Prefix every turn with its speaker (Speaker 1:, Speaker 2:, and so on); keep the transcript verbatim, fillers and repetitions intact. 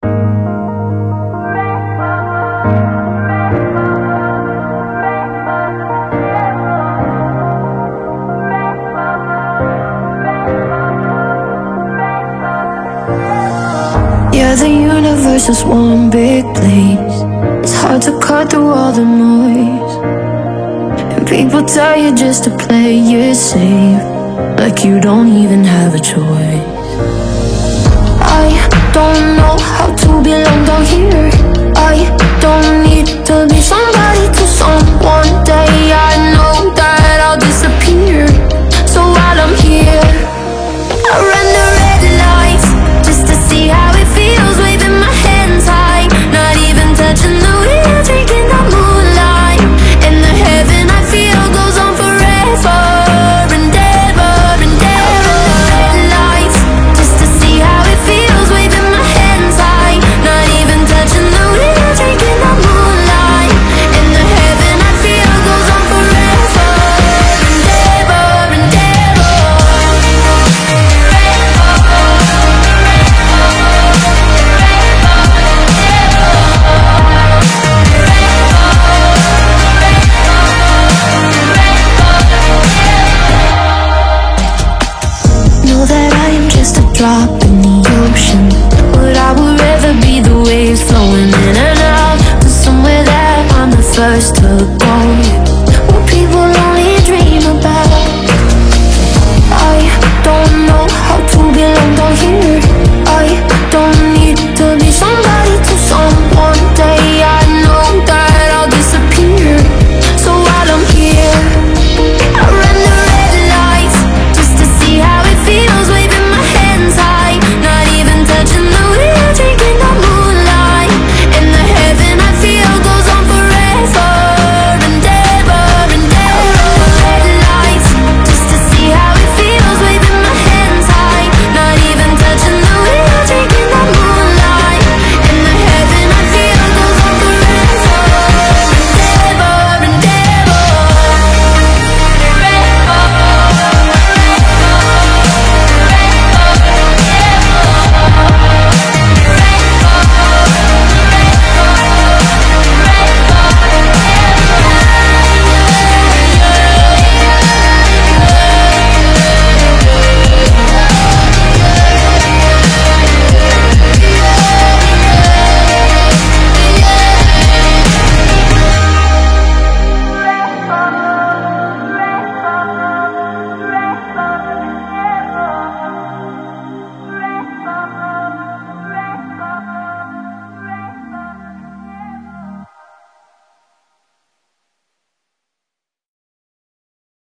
Speaker 1: Yeah, the universe is one big place. It's hard to cut through all the noise, and people tell you just to play it safe, like you don't even have a choice. I don't know how to belong down here. I don't need to be so